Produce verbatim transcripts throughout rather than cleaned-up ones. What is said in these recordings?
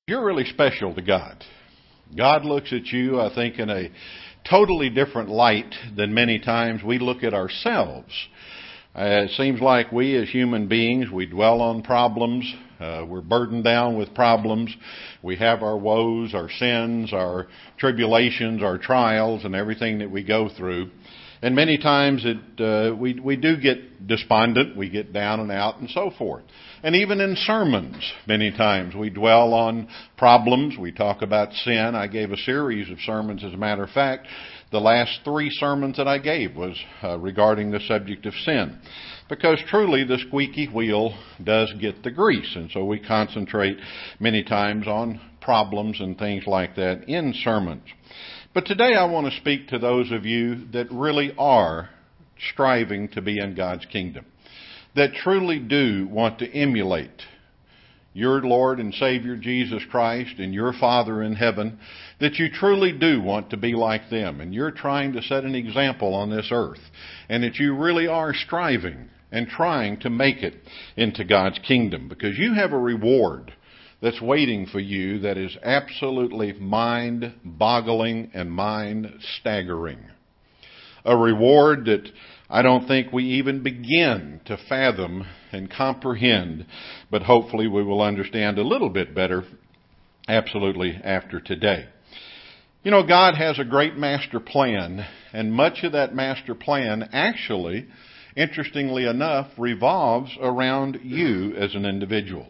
You're really special to God. God looks at you, I think, in a totally different light than many times we look at ourselves. Uh, it seems like we as human beings, we dwell on problems. Uh, we're burdened down with problems. We have our woes, our sins, our tribulations, our trials, and everything that we go through. And many times it uh, we we do get despondent, we get down and out and so forth. And even in sermons, many times we dwell on problems, we talk about sin. I gave a series of sermons, as a matter of fact. The last three sermons that I gave was uh, regarding the subject of sin. Because truly the squeaky wheel does get the grease, and so we concentrate many times on problems and things like that in sermons. But today I want to speak to those of you that really are striving to be in God's kingdom, that truly do want to emulate your Lord and Savior Jesus Christ and your Father in heaven, that you truly do want to be like them, and you're trying to set an example on this earth, and that you really are striving and trying to make it into God's kingdom, because you have a reward that's waiting for you that is absolutely mind-boggling and mind-staggering. A reward that I don't think we even begin to fathom and comprehend, but hopefully we will understand a little bit better absolutely after today. You know, God has a great master plan, and much of that master plan actually, interestingly enough, revolves around you as an individual.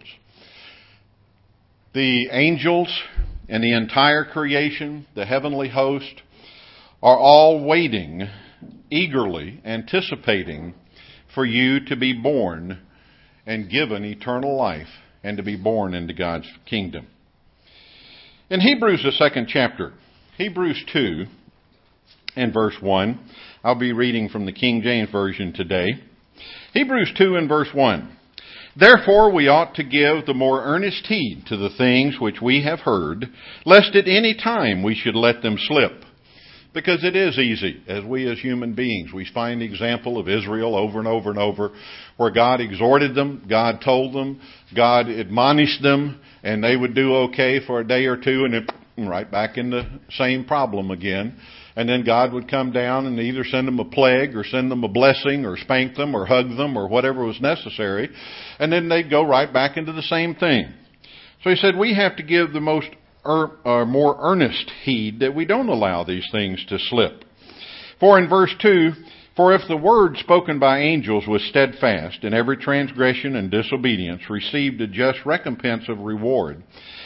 The angels and the entire creation, the heavenly host, are all waiting, eagerly anticipating for you to be born and given eternal life and to be born into God's kingdom. In Hebrews, the second chapter, Hebrews two and verse one, I'll be reading from the King James Version today. Hebrews two and verse one. Therefore we ought to give the more earnest heed to the things which we have heard, lest at any time we should let them slip. Because it is easy, as we as human beings, we find the example of Israel over and over and over, where God exhorted them, God told them, God admonished them, and they would do okay for a day or two, and then right back in the same problem again. And then God would come down and either send them a plague or send them a blessing or spank them or hug them or whatever was necessary. And then they'd go right back into the same thing. So he said we have to give the most er, uh, more earnest heed that we don't allow these things to slip. For in verse two, for if the word spoken by angels was steadfast, and every transgression and disobedience received a just recompense of reward,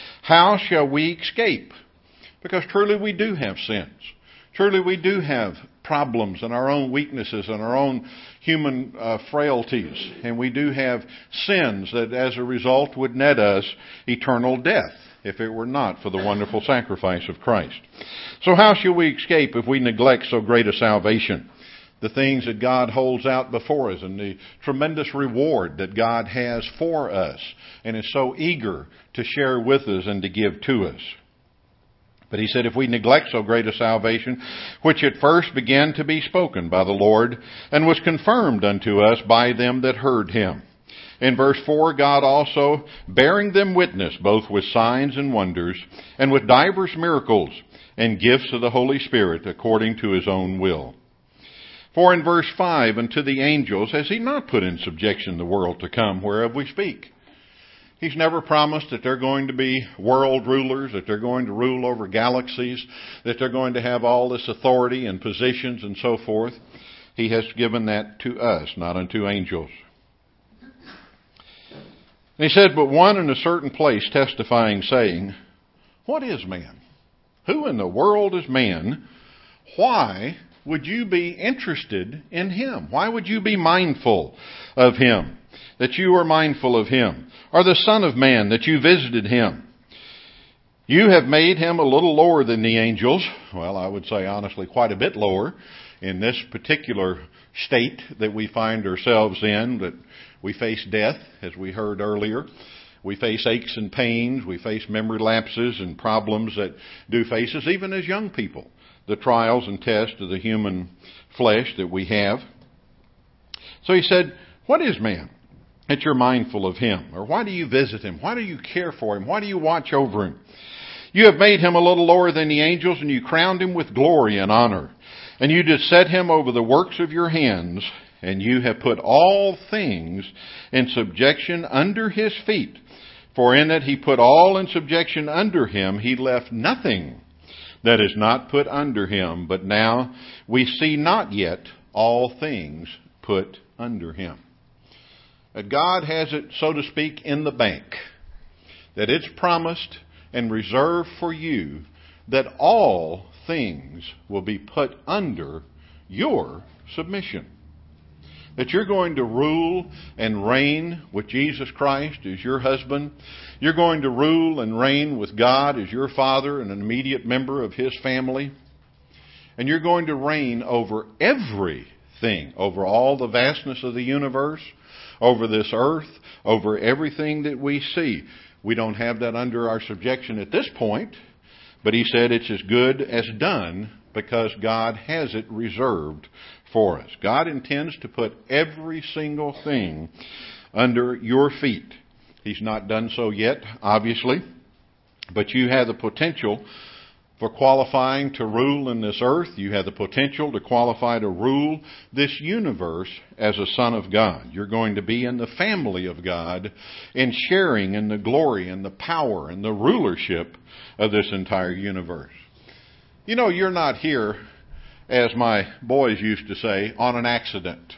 how shall we escape? Because truly we do have sins. Truly we do have problems and our own weaknesses and our own human uh, frailties. And we do have sins that as a result would net us eternal death if it were not for the wonderful sacrifice of Christ. So how shall we escape if we neglect so great a salvation? The things that God holds out before us and the tremendous reward that God has for us and is so eager to share with us and to give to us. But he said, if we neglect so great a salvation, which at first began to be spoken by the Lord, and was confirmed unto us by them that heard him. In verse four, God also, bearing them witness, both with signs and wonders, and with divers miracles, and gifts of the Holy Spirit, according to his own will. For in verse five, unto the angels has he not put in subjection the world to come, whereof we speak. He's never promised that they're going to be world rulers, that they're going to rule over galaxies, that they're going to have all this authority and positions and so forth. He has given that to us, not unto angels. And he said, but one in a certain place testifying, saying, what is man? Who in the world is man? Why would you be interested in him? Why would you be mindful of him? That you are mindful of him, or the Son of Man, that you visited him. You have made him a little lower than the angels. Well, I would say honestly quite a bit lower in this particular state that we find ourselves in, that we face death, as we heard earlier. We face aches and pains. We face memory lapses and problems that do face us, even as young people. The trials and tests of the human flesh that we have. So he said, what is man? that you're mindful of him? Or why do you visit him? Why do you care for him? Why do you watch over him? You have made him a little lower than the angels, and you crowned him with glory and honor. And you did set him over the works of your hands, and you have put all things in subjection under his feet. For in that he put all in subjection under him, he left nothing that is not put under him. But now we see not yet all things put under him. That God has it, so to speak, in the bank. That it's promised and reserved for you that all things will be put under your submission. That you're going to rule and reign with Jesus Christ as your husband. You're going to rule and reign with God as your father and an immediate member of his family. And you're going to reign over everything, over all the vastness of the universe, over this earth, over everything that we see. We don't have that under our subjection at this point, but he said it's as good as done because God has it reserved for us. God intends to put every single thing under your feet. He's not done so yet, obviously, but you have the potential for qualifying to rule in this earth. You have the potential to qualify to rule this universe as a son of God. You're going to be in the family of God and sharing in the glory and the power and the rulership of this entire universe. You know, you're not here, as my boys used to say, on an accident.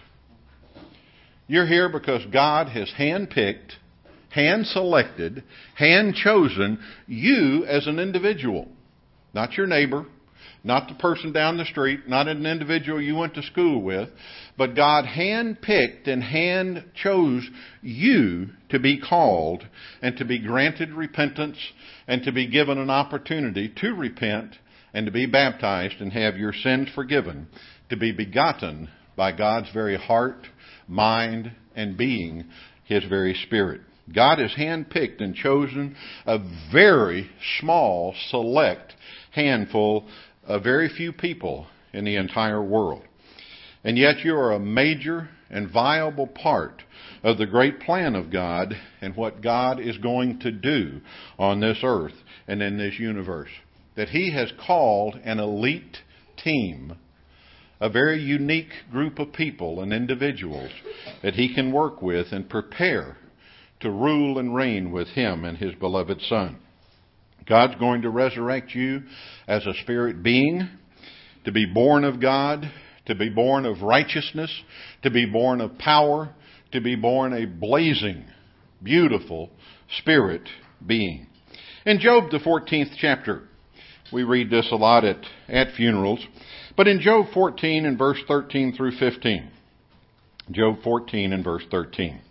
You're here because God has handpicked, hand-selected, hand-chosen you as an individual. Not your neighbor, not the person down the street, not an individual you went to school with, but God hand-picked and hand-chose you to be called and to be granted repentance and to be given an opportunity to repent and to be baptized and have your sins forgiven, to be begotten by God's very heart, mind, and being, His very Spirit. God has handpicked and chosen a very small, select handful, a very few people in the entire world. And yet you are a major and viable part of the great plan of God and what God is going to do on this earth and in this universe. That He has called an elite team, a very unique group of people and individuals that He can work with and prepare to rule and reign with Him and His beloved Son. God's going to resurrect you as a spirit being, to be born of God, to be born of righteousness, to be born of power, to be born a blazing, beautiful spirit being. In Job, the fourteenth chapter, we read this a lot at, at funerals, but in Job fourteen and verse thirteen through fifteen, Job fourteen and verse thirteen.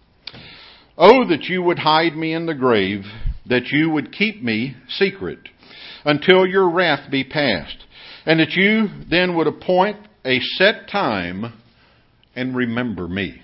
Oh, that you would hide me in the grave, that you would keep me secret until your wrath be past, and that you then would appoint a set time and remember me.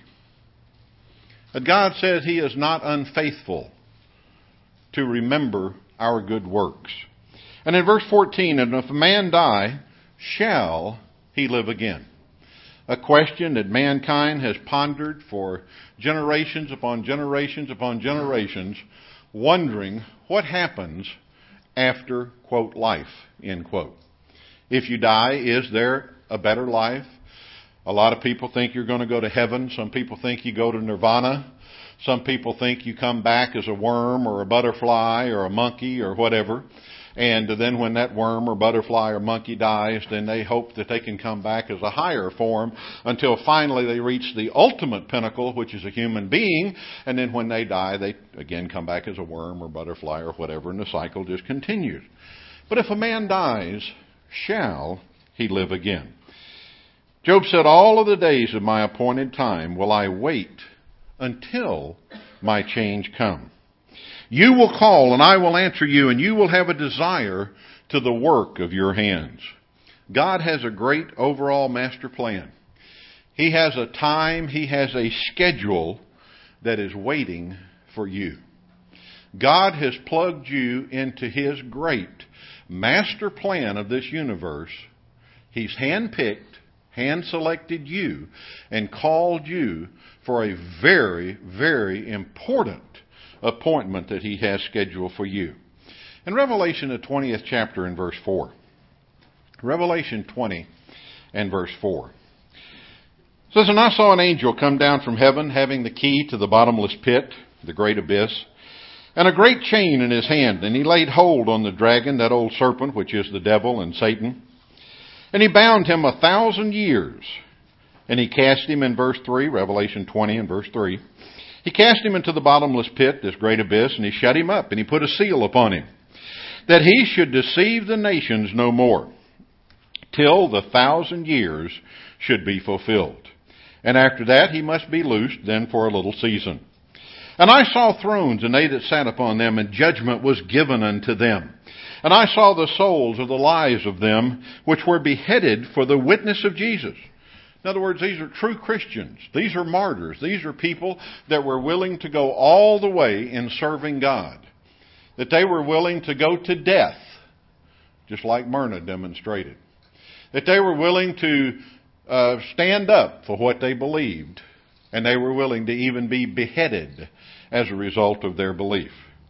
But God says He is not unfaithful to remember our good works. And in verse fourteen, and if a man die, shall he live again? A question that mankind has pondered for generations upon generations upon generations, wondering what happens after, quote, life, end quote. If you die, is there a better life? A lot of people think you're going to go to heaven. Some people think you go to nirvana. Some people think you come back as a worm or a butterfly or a monkey or whatever. And then when that worm or butterfly or monkey dies, then they hope that they can come back as a higher form until finally they reach the ultimate pinnacle, which is a human being. And then when they die, they again come back as a worm or butterfly or whatever, and the cycle just continues. But if a man dies, shall he live again? Job said, all of the days of my appointed time will I wait until my change come. You will call and I will answer you, and you will have a desire to the work of your hands. God has a great overall master plan. He has a time, He has a schedule that is waiting for you. God has plugged you into His great master plan of this universe. He's handpicked, hand-selected you and called you for a very, very important appointment that He has scheduled for you. In Revelation, the twentieth chapter and verse four. Revelation twenty and verse four. It says, "And I saw an angel come down from heaven, having the key to the bottomless pit, the great abyss, and a great chain in his hand. And he laid hold on the dragon, that old serpent, which is the devil and Satan. And he bound him a thousand years. And he cast him," in verse three, Revelation twenty and verse three, "he cast him into the bottomless pit, this great abyss, and he shut him up, and he put a seal upon him, that he should deceive the nations no more, till the thousand years should be fulfilled. And after that he must be loosed then for a little season. And I saw thrones, and they that sat upon them, and judgment was given unto them. And I saw the souls of the lives of them which were beheaded for the witness of Jesus." In other words, these are true Christians. These are martyrs. These are people that were willing to go all the way in serving God. That they were willing to go to death, just like Myrna demonstrated. That they were willing to uh, stand up for what they believed. And they were willing to even be beheaded as a result of their belief.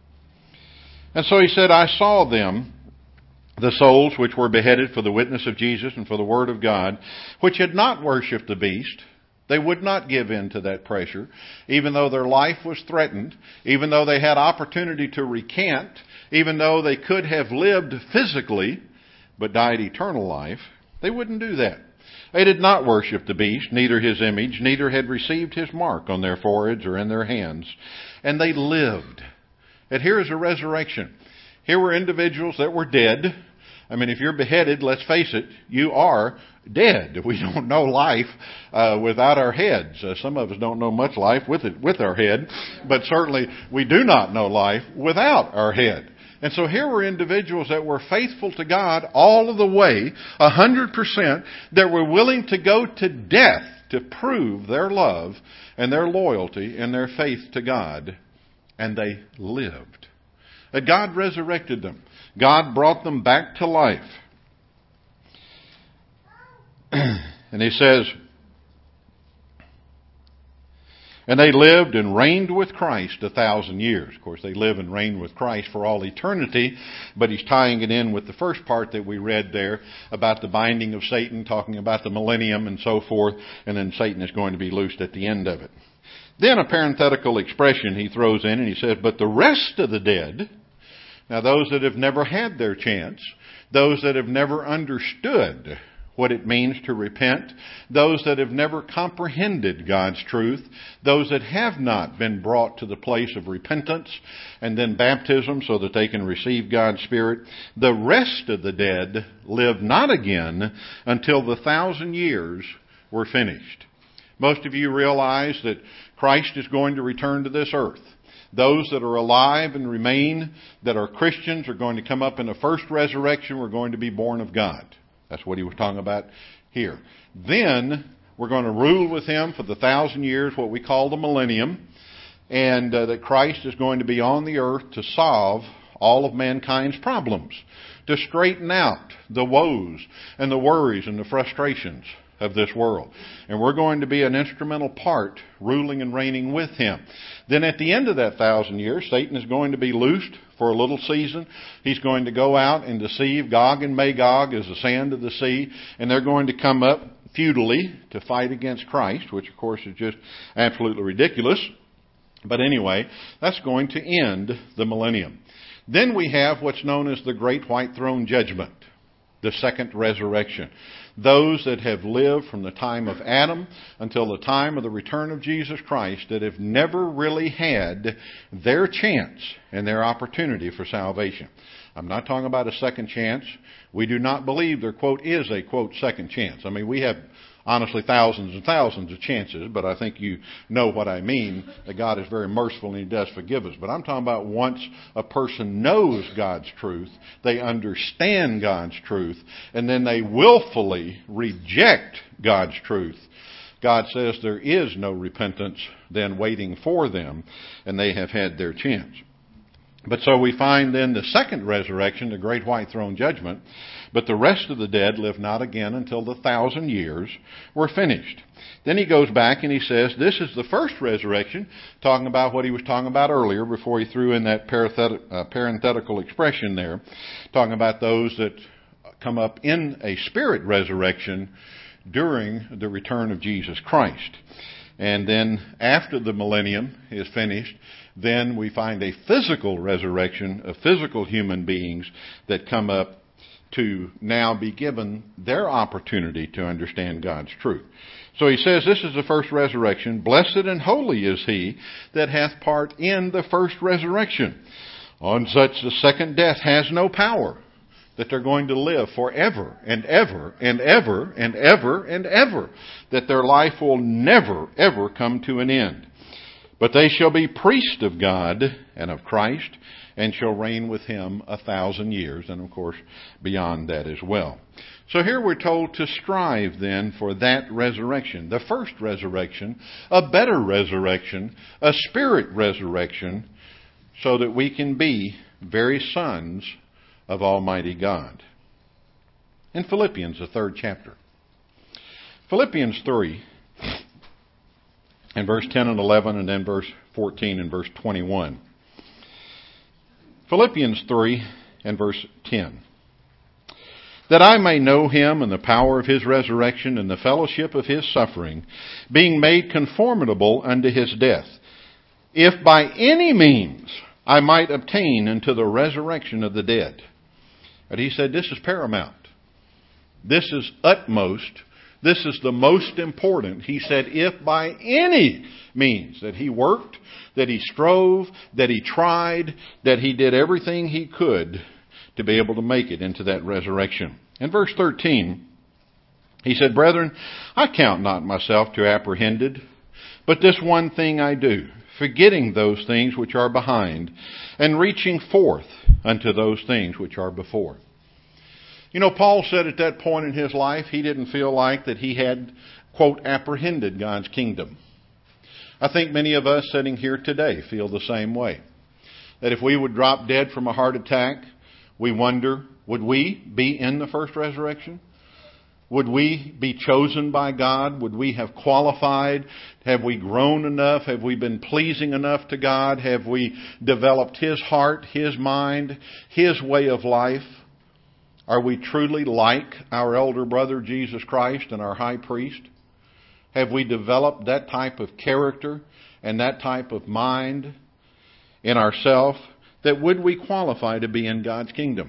And so he said, "I saw them, the souls which were beheaded for the witness of Jesus and for the word of God, which had not worshipped the beast." They would not give in to that pressure, even though their life was threatened, even though they had opportunity to recant, even though they could have lived physically, but died eternal life. They wouldn't do that. They did not worship the beast, neither his image, neither had received his mark on their foreheads or in their hands. And they lived. And here is a resurrection. Here were individuals that were dead. I mean, if you're beheaded, let's face it, you are dead. We don't know life uh, without our heads. Uh, some of us don't know much life with it, with our head, but certainly we do not know life without our head. And so here were individuals that were faithful to God all of the way, a hundred percent, that were willing to go to death to prove their love and their loyalty and their faith to God. And they lived. And God resurrected them. God brought them back to life. And he says, "And they lived and reigned with Christ a thousand years." Of course, they live and reign with Christ for all eternity, but he's tying it in with the first part that we read there about the binding of Satan, talking about the millennium and so forth, and then Satan is going to be loosed at the end of it. Then a parenthetical expression he throws in, and he says, "But the rest of the dead," now those that have never had their chance, those that have never understood what it means to repent, those that have never comprehended God's truth, those that have not been brought to the place of repentance and then baptism so that they can receive God's Spirit, the rest of the dead live not again until the thousand years were finished. Most of you realize that Christ is going to return to this earth. Those that are alive and remain, that are Christians, are going to come up in the first resurrection. We're going to be born of God. That's what he was talking about here. Then we're going to rule with him for the thousand years, what we call the millennium, and uh, that Christ is going to be on the earth to solve all of mankind's problems, to straighten out the woes and the worries and the frustrations of this world. And we're going to be an instrumental part ruling and reigning with him. Then at the end of that thousand years, Satan is going to be loosed for a little season. He's going to go out and deceive Gog and Magog as the sand of the sea, and they're going to come up futilely to fight against Christ, which of course is just absolutely ridiculous. But anyway, that's going to end the millennium. Then we have what's known as the Great White Throne Judgment, the second resurrection. Those that have lived from the time of Adam until the time of the return of Jesus Christ that have never really had their chance and their opportunity for salvation. I'm not talking about a second chance. We do not believe there, quote, is a, quote, second chance. I mean, we have honestly thousands and thousands of chances, but I think you know what I mean, that God is very merciful and he does forgive us. But I'm talking about once a person knows God's truth, they understand God's truth, and then they willfully reject God's truth. God says there is no repentance then waiting for them, and they have had their chance. But so we find then the second resurrection, the great white throne judgment, but the rest of the dead live not again until the thousand years were finished. Then he goes back and he says, this is the first resurrection, talking about what he was talking about earlier before he threw in that parenthetical expression there, talking about those that come up in a spirit resurrection during the return of Jesus Christ. And then after the millennium is finished, then we find a physical resurrection of physical human beings that come up to now be given their opportunity to understand God's truth. So he says, this is the first resurrection. Blessed and holy is he that hath part in the first resurrection. On such the second death has no power, that they're going to live forever and ever and ever and ever and ever, that their life will never, ever come to an end. But they shall be priests of God and of Christ, and shall reign with him a thousand years, and of course beyond that as well. So here we're told to strive then for that resurrection, the first resurrection, a better resurrection, a spirit resurrection, so that we can be very sons of Almighty God. In Philippians, the third chapter. Philippians three, and verse ten and eleven, and then verse fourteen and verse twenty-one. Philippians three and verse ten. That I may know him and the power of his resurrection and the fellowship of his suffering, being made conformable unto his death, if by any means I might obtain unto the resurrection of the dead. But he said this is paramount. This is utmost. This is the most important. He said if by any means, that he worked, that he strove, that he tried, that he did everything he could to be able to make it into that resurrection. In verse thirteen, he said, Brethren, I count not myself to apprehended, but this one thing I do, forgetting those things which are behind, and reaching forth unto those things which are before. You know, Paul said at that point in his life, he didn't feel like that he had, quote, apprehended God's kingdom. I think many of us sitting here today feel the same way. That if we would drop dead from a heart attack, we wonder, would we be in the first resurrection? Would we be chosen by God? Would we have qualified? Have we grown enough? Have we been pleasing enough to God? Have we developed His heart, His mind, His way of life? Are we truly like our elder brother Jesus Christ and our high priest? Have we developed that type of character and that type of mind in ourselves that would we qualify to be in God's kingdom?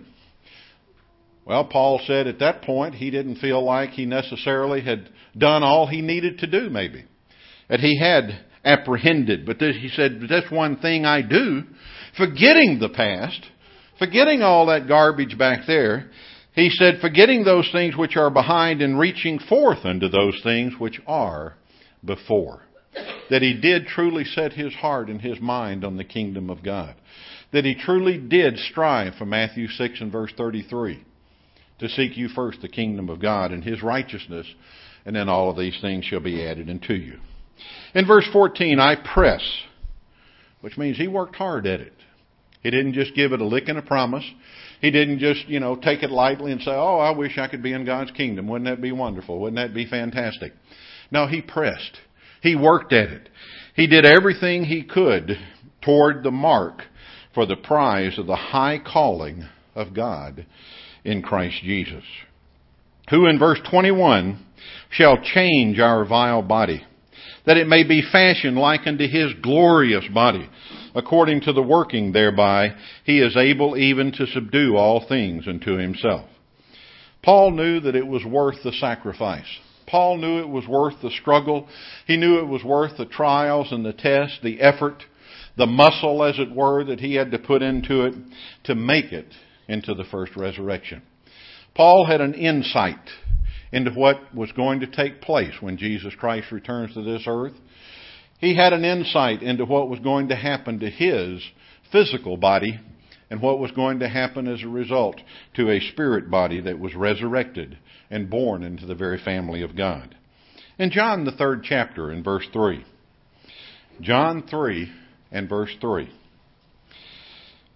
Well, Paul said at that point he didn't feel like he necessarily had done all he needed to do, maybe. That he had apprehended. But this, he said, that's one thing I do, forgetting the past, forgetting all that garbage back there. He said, forgetting those things which are behind and reaching forth unto those things which are before. That he did truly set his heart and his mind on the kingdom of God. That he truly did strive for Matthew six and verse thirty-three. To seek you first the kingdom of God and His righteousness, and then all of these things shall be added unto you. In verse fourteen, I press, which means he worked hard at it. He didn't just give it a lick and a promise. He didn't just, you know, take it lightly and say, oh, I wish I could be in God's kingdom. Wouldn't that be wonderful? Wouldn't that be fantastic? No, he pressed. He worked at it. He did everything he could toward the mark for the prize of the high calling of God in Christ Jesus, who in verse twenty-one shall change our vile body, that it may be fashioned like unto His glorious body, according to the working thereby He is able even to subdue all things unto Himself. Paul knew that it was worth the sacrifice. Paul knew it was worth the struggle. He knew it was worth the trials and the tests, the effort, the muscle, as it were, that he had to put into it to make it into the first resurrection. Paul had an insight into what was going to take place when Jesus Christ returns to this earth. He had an insight into what was going to happen to his physical body and what was going to happen as a result to a spirit body that was resurrected and born into the very family of God. In John, the third chapter, in verse three. John three and verse three.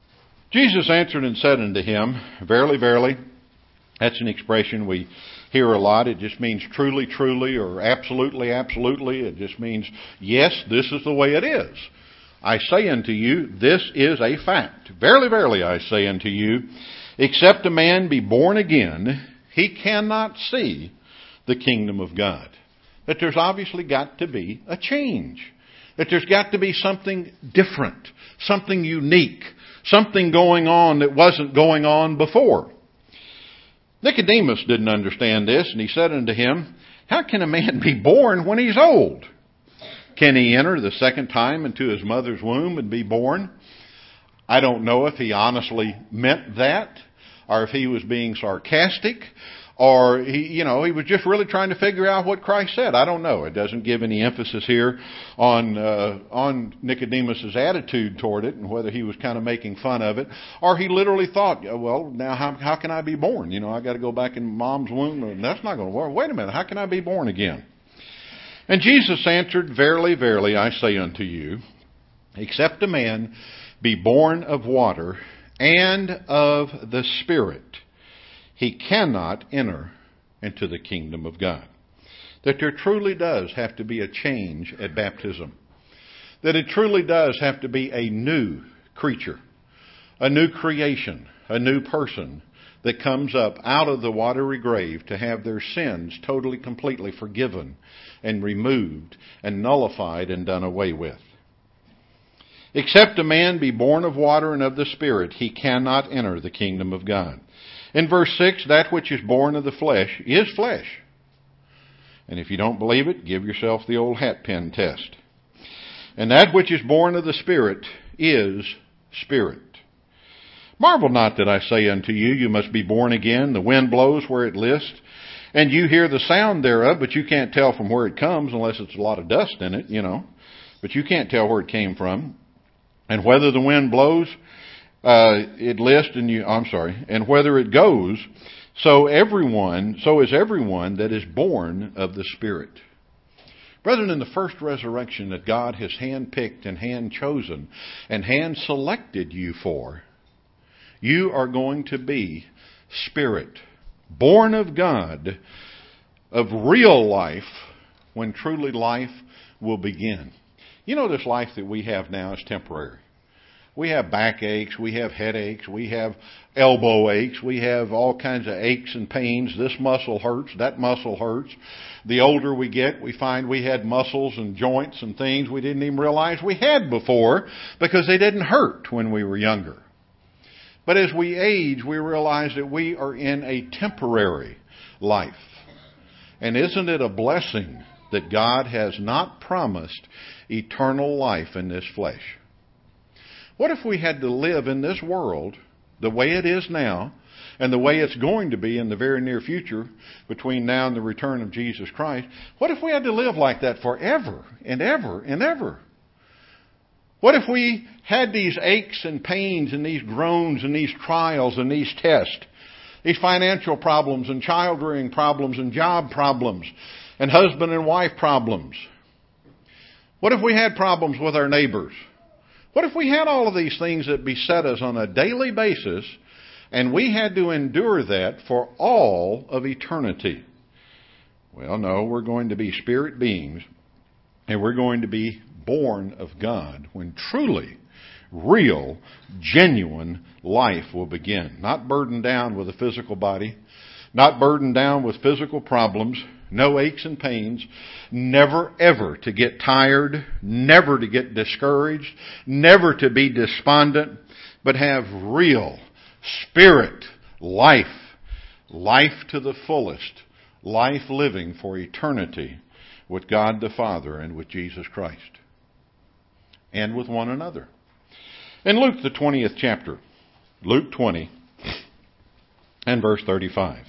Jesus answered and said unto him, Verily, verily. That's an expression we hear a lot. It just means truly, truly, or absolutely, absolutely. It just means, yes, this is the way it is. I say unto you, this is a fact. Verily, verily, I say unto you, except a man be born again, he cannot see the kingdom of God. That there's obviously got to be a change. That there's got to be something different, something unique, something going on that wasn't going on before. Nicodemus didn't understand this, and he said unto him, How can a man be born when he's old? Can he enter the second time into his mother's womb and be born? I don't know if he honestly meant that, or if he was being sarcastic, or he, you know, he was just really trying to figure out what Christ said. I don't know. It doesn't give any emphasis here on uh, on Nicodemus's attitude toward it and whether he was kind of making fun of it, or he literally thought, well, now how how can I be born? You know, I got to go back in mom's womb, and that's not going to work. Wait a minute, how can I be born again? And Jesus answered, Verily, verily, I say unto you, except a man be born of water and of the Spirit, he cannot enter into the kingdom of God. That there truly does have to be a change at baptism. That it truly does have to be a new creature, a new creation, a new person that comes up out of the watery grave to have their sins totally, completely forgiven and removed and nullified and done away with. Except a man be born of water and of the Spirit, he cannot enter the kingdom of God. In verse six, that which is born of the flesh is flesh. And if you don't believe it, give yourself the old hat pin test. And that which is born of the Spirit is spirit. Marvel not that I say unto you, you must be born again. The wind blows where it list, and you hear the sound thereof, but you can't tell from where it comes unless it's a lot of dust in it, you know. But you can't tell where it came from. And whether the wind blows, uh, it lists, and you, I'm sorry, and whether it goes, so everyone, so is everyone that is born of the Spirit. Brethren, in the first resurrection that God has hand-picked and hand-chosen and hand-selected you for, you are going to be spirit, born of God, of real life, when truly life will begin. You know, this life that we have now is temporary. We have backaches, we have headaches, we have elbow aches, we have all kinds of aches and pains. This muscle hurts, that muscle hurts. The older we get, we find we had muscles and joints and things we didn't even realize we had before because they didn't hurt when we were younger. But as we age, we realize that we are in a temporary life. And isn't it a blessing that God has not promised eternal life in this flesh? What if we had to live in this world the way it is now and the way it's going to be in the very near future between now and the return of Jesus Christ? What if we had to live like that forever and ever and ever? What if we had these aches and pains and these groans and these trials and these tests, these financial problems and child-rearing problems and job problems and husband and wife problems? What if we had problems with our neighbors? What if we had all of these things that beset us on a daily basis and we had to endure that for all of eternity? Well, no, we're going to be spirit beings and we're going to be born of God when truly, real, genuine life will begin. Not burdened down with a physical body, not burdened down with physical problems, no aches and pains, never ever to get tired, never to get discouraged, never to be despondent, but have real spirit life, life to the fullest, life living for eternity with God the Father and with Jesus Christ and with one another. In Luke the twentieth chapter, Luke twenty and verse thirty-five.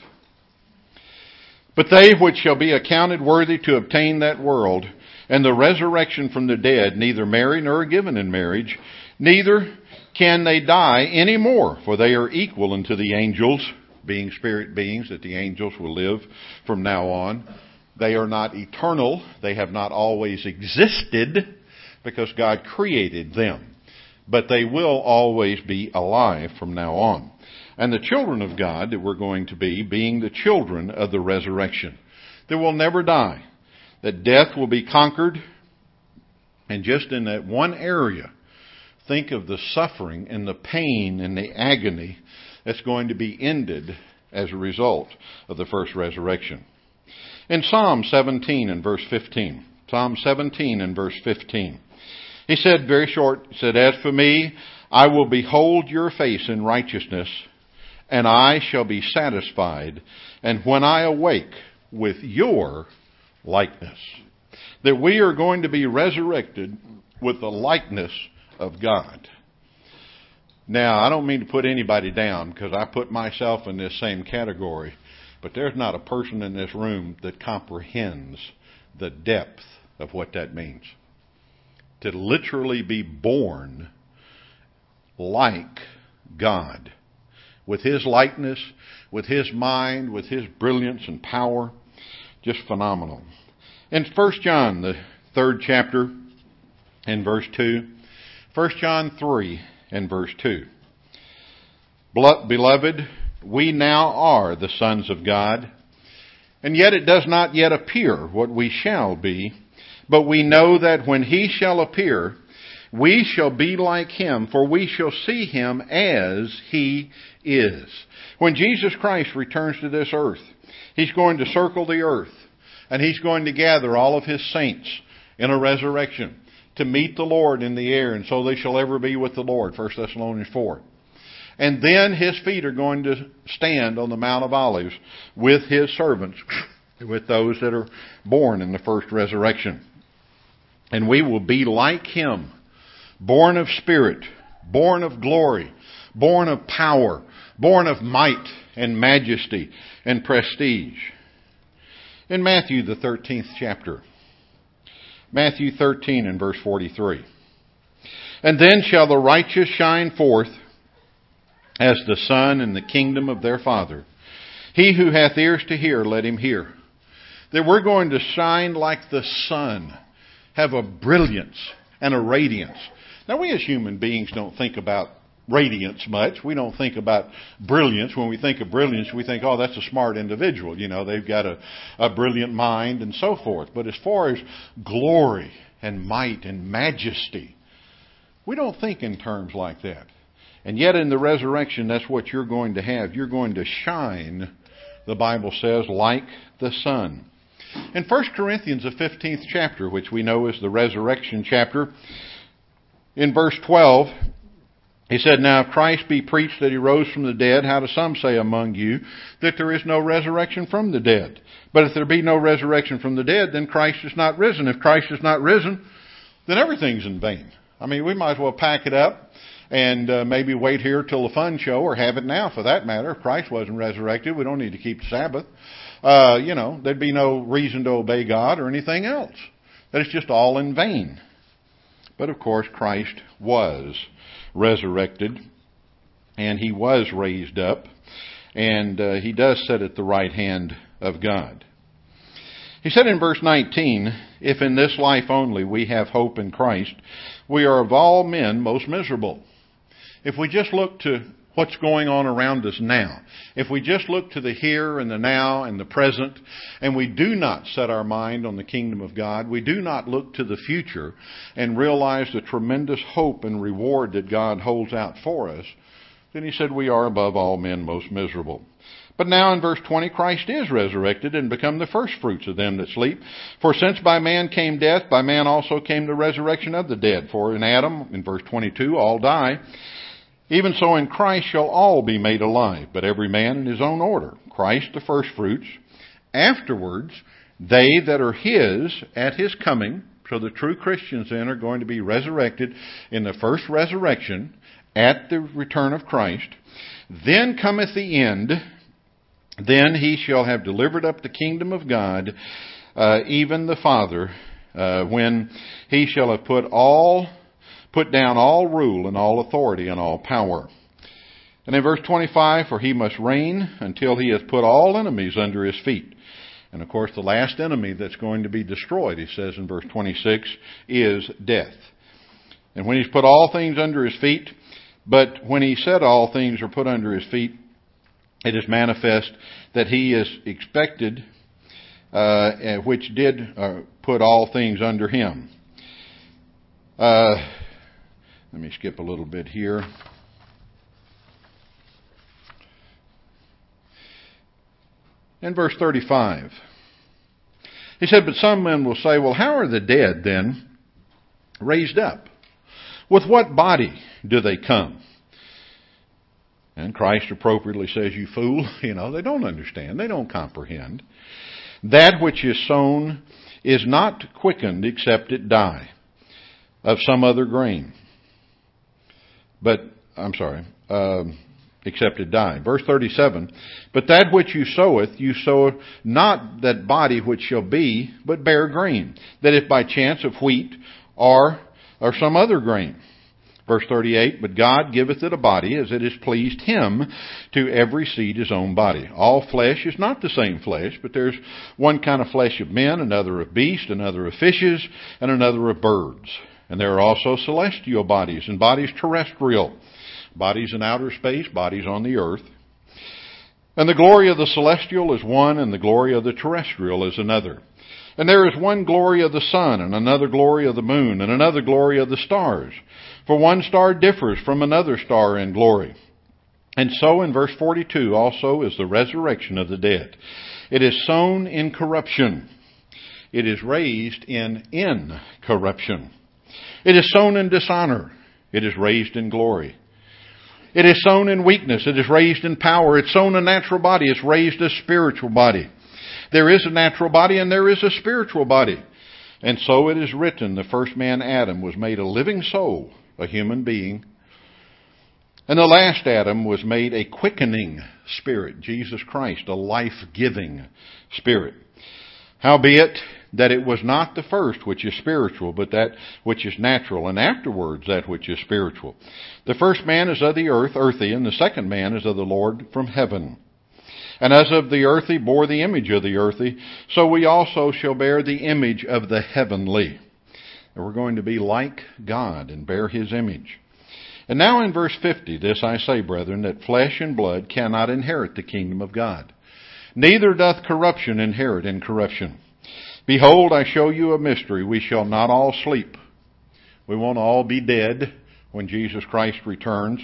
But they which shall be accounted worthy to obtain that world and the resurrection from the dead neither marry nor are given in marriage, neither can they die any more, for they are equal unto the angels, being spirit beings that the angels will live from now on. They are not eternal. They have not always existed because God created them. but they will always be alive from now on. And the children of God that we're going to be, being the children of the resurrection, that will never die, that death will be conquered. And just in that one area, think of the suffering and the pain and the agony that's going to be ended as a result of the first resurrection. In Psalm seventeen and verse fifteen, Psalm seventeen and verse fifteen, he said, very short, he said, "As for me, I will behold your face in righteousness, and I shall be satisfied, and when I awake with your likeness." That we are going to be resurrected with the likeness of God. Now, I don't mean to put anybody down, because I put myself in this same category, but there's not a person in this room that comprehends the depth of what that means. To literally be born like God, with His likeness, with His mind, with His brilliance and power. Just phenomenal. In First John, the third chapter, in verse two, First John three and verse two. "Beloved, we now are the sons of God, and yet it does not yet appear what we shall be, but we know that when He shall appear, we shall be like Him, for we shall see Him as He is." When Jesus Christ returns to this earth, He's going to circle the earth, and He's going to gather all of His saints in a resurrection to meet the Lord in the air, and so they shall ever be with the Lord, First Thessalonians four. And then His feet are going to stand on the Mount of Olives with His servants, with those that are born in the first resurrection. And we will be like Him, born of spirit, born of glory, born of power, born of might and majesty and prestige. In Matthew, the thirteenth chapter, Matthew thirteen and verse forty-three. "And then shall the righteous shine forth as the sun in the kingdom of their Father. He who hath ears to hear, let him hear." That we're going to shine like the sun, have a brilliance and a radiance. Now, we as human beings don't think about radiance much. We don't think about brilliance. When we think of brilliance, we think, oh, that's a smart individual. You know, they've got a, a brilliant mind and so forth. But as far as glory and might and majesty, we don't think in terms like that. And yet in the resurrection, that's what you're going to have. You're going to shine, the Bible says, like the sun. In First Corinthians, the fifteenth chapter, which we know is the resurrection chapter, in verse twelve, he said, "Now if Christ be preached that He rose from the dead, how do some say among you that there is no resurrection from the dead? But if there be no resurrection from the dead, then Christ is not risen. If Christ is not risen, then everything's in vain." I mean, we might as well pack it up and uh, maybe wait here till the fun show, or have it now for that matter. If Christ wasn't resurrected, we don't need to keep the Sabbath. Uh, you know, there'd be no reason to obey God or anything else. That it's just all in vain. But of course, Christ was resurrected, and He was raised up, and uh, He does sit at the right hand of God. He said in verse nineteen, "If in this life only we have hope in Christ, we are of all men most miserable." If we just look to what's going on around us now, if we just look to the here and the now and the present, and we do not set our mind on the kingdom of God, we do not look to the future and realize the tremendous hope and reward that God holds out for us, then he said we are above all men most miserable. But now in verse twenty, "Christ is resurrected and become the firstfruits of them that sleep. For since by man came death, by man also came the resurrection of the dead. For in Adam," in verse twenty-two, "all die. Even so in Christ shall all be made alive, but every man in his own order. Christ the firstfruits. Afterwards, they that are His at His coming." So the true Christians then are going to be resurrected in the first resurrection at the return of Christ. "Then cometh the end. Then He shall have delivered up the kingdom of God, uh, even the Father, uh, when He shall have put all, put down all rule and all authority and all power." And in verse twenty-five, "For He must reign until He has put all enemies under His feet." And of course, the last enemy that's going to be destroyed, he says in verse twenty-six, is death. And when He's put all things under His feet, but when He said all things are put under His feet, it is manifest that He is expected, uh, which did uh, put all things under Him. Uh, let me skip a little bit here. In verse thirty-five, He said, but some men will say, well, how are the dead then raised up? With what body do they come? And Christ appropriately says, you fool, you know, they don't understand, they don't comprehend. That which is sown is not quickened except it die of some other grain. But, I'm sorry, um, except it die. Verse thirty-seven, but that which you soweth, you sow not that body which shall be, but bare grain, that if by chance of wheat or, or some other grain. Verse thirty-eight, but God giveth it a body as it has pleased Him, to every seed his own body. All flesh is not the same flesh, but there's one kind of flesh of men, another of beasts, another of fishes, and another of birds. And there are also celestial bodies and bodies terrestrial, bodies in outer space, bodies on the earth. And the glory of the celestial is one, and the glory of the terrestrial is another. And there is one glory of the sun, and another glory of the moon, and another glory of the stars. For one star differs from another star in glory. And so in verse forty-two also is the resurrection of the dead. It is sown in corruption. It is raised in incorruption. It is sown in dishonor. It is raised in glory. It is sown in weakness. It is raised in power. It's sown a natural body. It's raised a spiritual body. There is a natural body and there is a spiritual body. And so it is written, the first man, Adam, was made a living soul, a human being. And the last Adam was made a quickening spirit, Jesus Christ, a life-giving spirit. Howbeit, that it was not the first which is spiritual, but that which is natural, and afterwards that which is spiritual. The first man is of the earth, earthy, and the second man is of the Lord from heaven. And as of the earthy bore the image of the earthy, so we also shall bear the image of the heavenly. And we're going to be like God and bear His image. And now in verse fifty, this I say, brethren, that flesh and blood cannot inherit the kingdom of God. Neither doth corruption inherit incorruption. Behold, I show you a mystery. We shall not all sleep. We won't all be dead when Jesus Christ returns,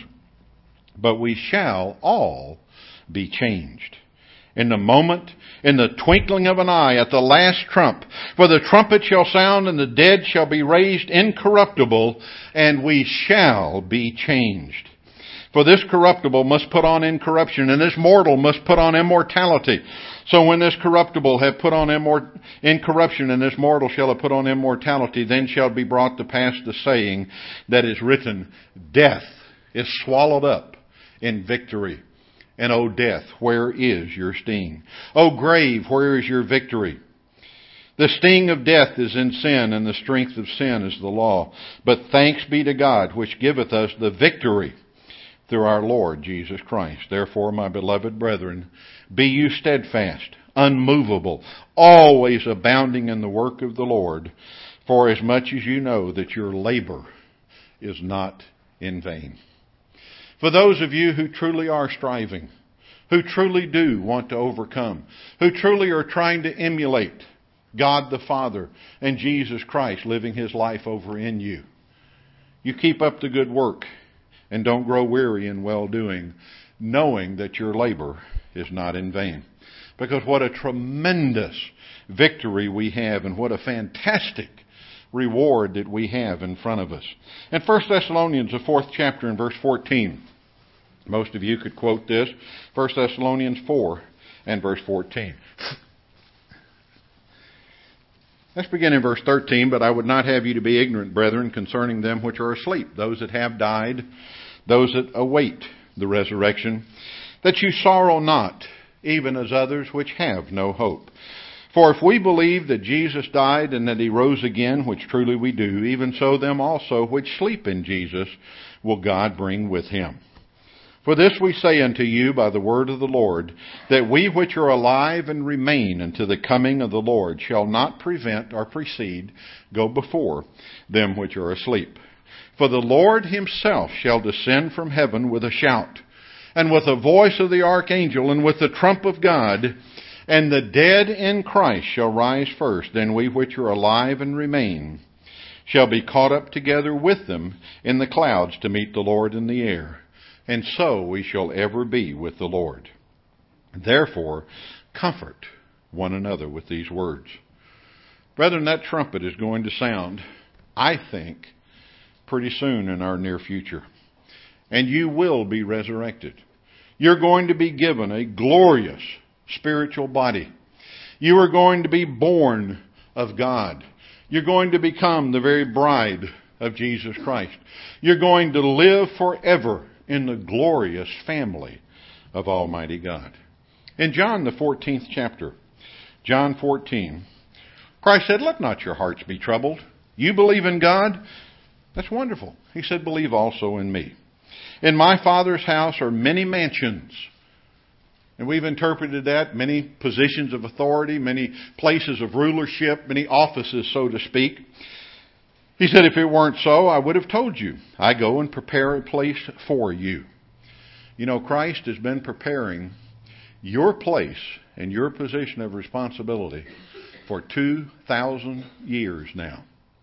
but we shall all be changed. In the moment, in the twinkling of an eye, at the last trump. For the trumpet shall sound, and the dead shall be raised incorruptible, and we shall be changed. For this corruptible must put on incorruption, and this mortal must put on immortality. So when this corruptible have put on immor- incorruption, and this mortal shall have put on immortality, then shall be brought to pass the saying that is written, death is swallowed up in victory. And O death, where is your sting? O grave, where is your victory? The sting of death is in sin, and the strength of sin is the law. But thanks be to God, which giveth us the victory through our Lord Jesus Christ. Therefore, my beloved brethren, be you steadfast, unmovable, always abounding in the work of the Lord, for as much as you know that your labor is not in vain. For those of you who truly are striving, who truly do want to overcome, who truly are trying to emulate God the Father and Jesus Christ living His life over in you, you keep up the good work and don't grow weary in well-doing, knowing that your labor is not in vain. Because what a tremendous victory we have, and what a fantastic reward that we have in front of us. In First Thessalonians, the fourth chapter, and verse fourteen, most of you could quote this, First Thessalonians four and verse fourteen. Let's begin in verse thirteen. But I would not have you to be ignorant, brethren, concerning them which are asleep, those that have died, those that await the resurrection, that you sorrow not, even as others which have no hope. For if we believe that Jesus died and that He rose again, which truly we do, even so them also which sleep in Jesus will God bring with Him. For this we say unto you by the word of the Lord, that we which are alive and remain unto the coming of the Lord shall not prevent or precede, go before them which are asleep. For the Lord himself shall descend from heaven with a shout, and with the voice of the archangel, and with the trump of God, and the dead in Christ shall rise first. Then we which are alive and remain shall be caught up together with them in the clouds to meet the Lord in the air. And so we shall ever be with the Lord. Therefore, comfort one another with these words. Brethren, that trumpet is going to sound, I think, pretty soon in our near future. And you will be resurrected. You're going to be given a glorious spiritual body. You are going to be born of God. You're going to become the very bride of Jesus Christ. You're going to live forever in the glorious family of Almighty God. In John, the fourteenth chapter, John fourteen, Christ said, "Let not your hearts be troubled. You believe in God? That's wonderful." He said, "Believe also in me. In my Father's house are many mansions." And we've interpreted that, many positions of authority, many places of rulership, many offices, so to speak. He said, if it weren't so, I would have told you. I go and prepare a place for you. You know, Christ has been preparing your place and your position of responsibility for two thousand years now,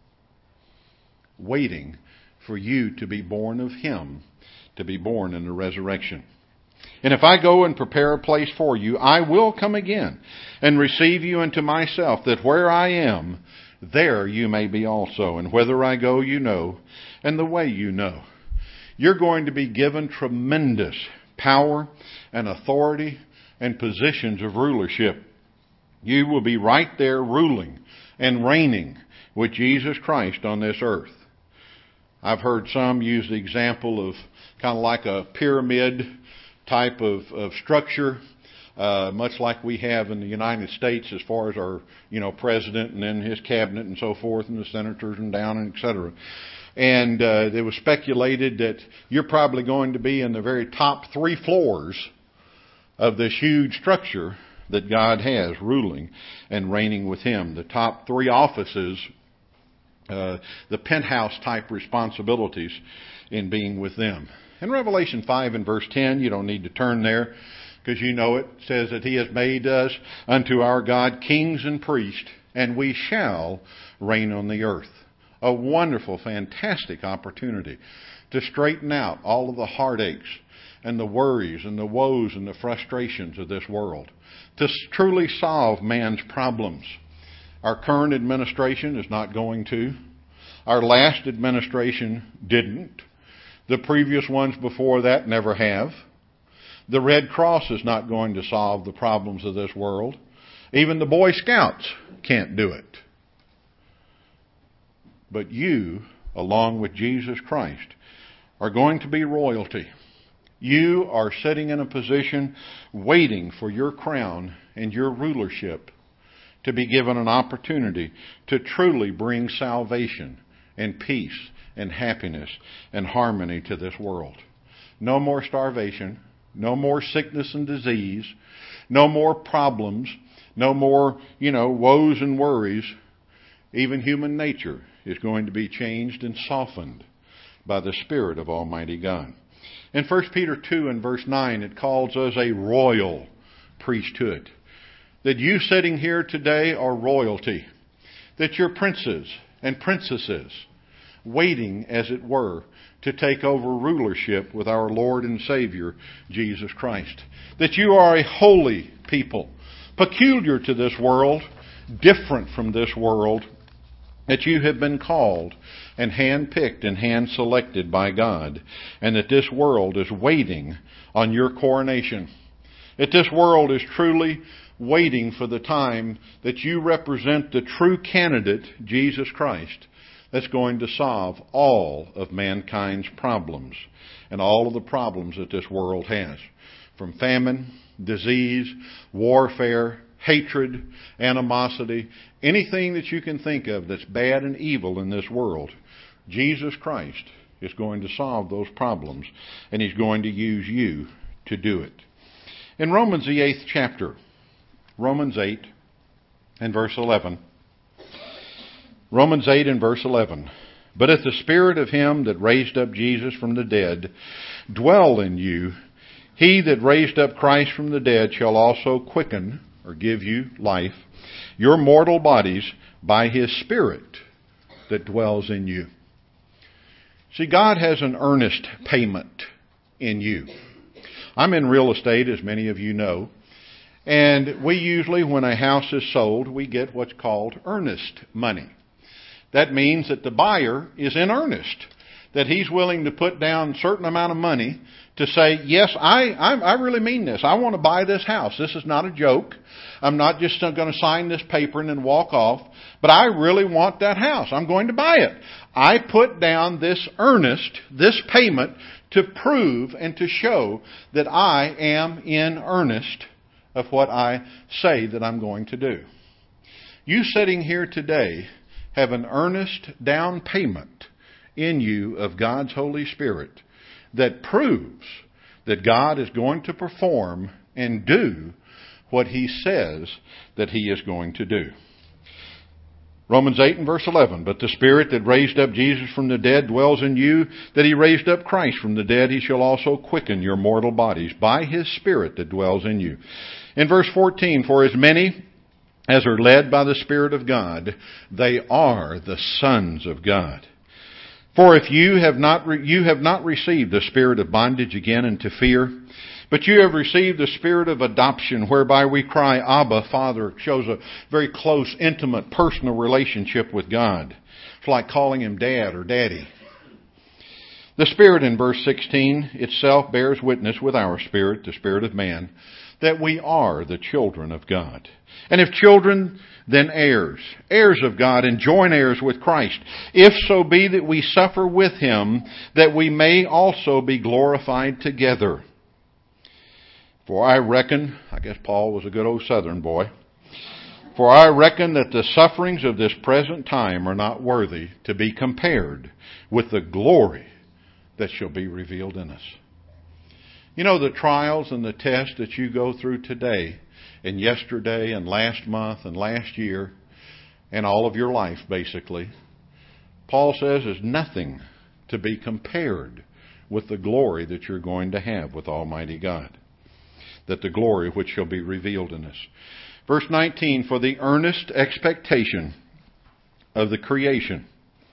waiting for you to be born of Him, to be born in the resurrection. And if I go and prepare a place for you, I will come again and receive you unto myself, that where I am, there you may be also. And whither I go, you know, and the way you know. You're going to be given tremendous power and authority and positions of rulership. You will be right there ruling and reigning with Jesus Christ on this earth. I've heard some use the example of kind of like a pyramid type of, of structure, uh, much like we have in the United States as far as our, you know, president and then his cabinet and so forth and the senators and down and et cetera. And uh, it was speculated that you're probably going to be in the very top three floors of this huge structure that God has ruling and reigning with Him. The top three offices, uh, the penthouse type responsibilities in being with them. In Revelation five and verse ten, you don't need to turn there because you know it, says that He has made us unto our God kings and priests, and we shall reign on the earth. A wonderful, fantastic opportunity to straighten out all of the heartaches and the worries and the woes and the frustrations of this world, to truly solve man's problems. Our current administration is not going to. Our last administration didn't. The previous ones before that never have. The Red Cross is not going to solve the problems of this world. Even the Boy Scouts can't do it. But you, along with Jesus Christ, are going to be royalty. You are sitting in a position waiting for your crown and your rulership to be given an opportunity to truly bring salvation and peace and happiness and harmony to this world. No more starvation, no more sickness and disease, no more problems, no more, you know, woes and worries. Even human nature is going to be changed and softened by the Spirit of Almighty God. In First Peter two and verse nine, it calls us a royal priesthood. That you sitting here today are royalty. That you're princes and princesses, waiting, as it were, to take over rulership with our Lord and Savior, Jesus Christ. That you are a holy people, peculiar to this world, different from this world, that you have been called and hand-picked and hand-selected by God, and that this world is waiting on your coronation. That this world is truly waiting for the time that you represent the true candidate, Jesus Christ, that's going to solve all of mankind's problems and all of the problems that this world has. From famine, disease, warfare, hatred, animosity, anything that you can think of that's bad and evil in this world, Jesus Christ is going to solve those problems, and He's going to use you to do it. In Romans, the eighth chapter, Romans eight and verse eleven, Romans eight and verse eleven, But if the Spirit of Him that raised up Jesus from the dead dwell in you, He that raised up Christ from the dead shall also quicken, or give you life, your mortal bodies by His Spirit that dwells in you. See, God has an earnest payment in you. I'm in real estate, as many of you know, and we usually, when a house is sold, we get what's called earnest money. That means that the buyer is in earnest, that he's willing to put down a certain amount of money to say, yes, I, I, I really mean this. I want to buy this house. This is not a joke. I'm not just going to sign this paper and then walk off, but I really want that house. I'm going to buy it. I put down this earnest, this payment to prove and to show that I am in earnest of what I say that I'm going to do. You sitting here today have an earnest down payment in you of God's Holy Spirit that proves that God is going to perform and do what He says that He is going to do. Romans eight and verse eleven, but the Spirit that raised up Jesus from the dead dwells in you, that He raised up Christ from the dead, He shall also quicken your mortal bodies by His Spirit that dwells in you. In verse fourteen, for as many as are led by the Spirit of God, they are the sons of God. For if you have not re- you have not received the spirit of bondage again into fear, but you have received the spirit of adoption, whereby we cry, Abba, Father. It shows a very close, intimate, personal relationship with God. It's like calling Him Dad or Daddy. The Spirit in verse sixteen itself bears witness with our spirit, the spirit of man, that we are the children of God. And if children, then heirs, heirs of God, and joint heirs with Christ, if so be that we suffer with Him, that we may also be glorified together. For I reckon, I guess Paul was a good old Southern boy, for I reckon that the sufferings of this present time are not worthy to be compared with the glory that shall be revealed in us. You know, the trials and the tests that you go through today and yesterday and last month and last year and all of your life, basically, Paul says is nothing to be compared with the glory that you're going to have with Almighty God. That the glory which shall be revealed in us. Verse nineteen, for the earnest expectation of the creation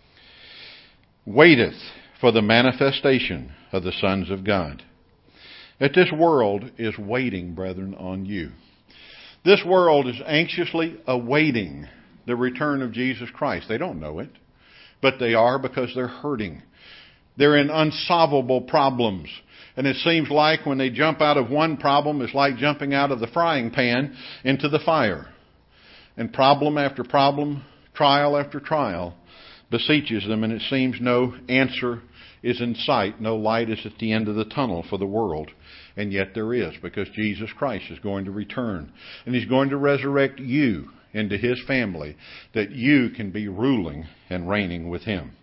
waiteth for the manifestation of the sons of God. That this world is waiting, brethren, on you. This world is anxiously awaiting the return of Jesus Christ. They don't know it, but they are, because they're hurting. They're in unsolvable problems. And it seems like when they jump out of one problem, it's like jumping out of the frying pan into the fire. And problem after problem, trial after trial, beseeches them, and it seems no answer is in sight. No light is at the end of the tunnel for the world. And yet there is, because Jesus Christ is going to return. And He's going to resurrect you into His family, that you can be ruling and reigning with Him.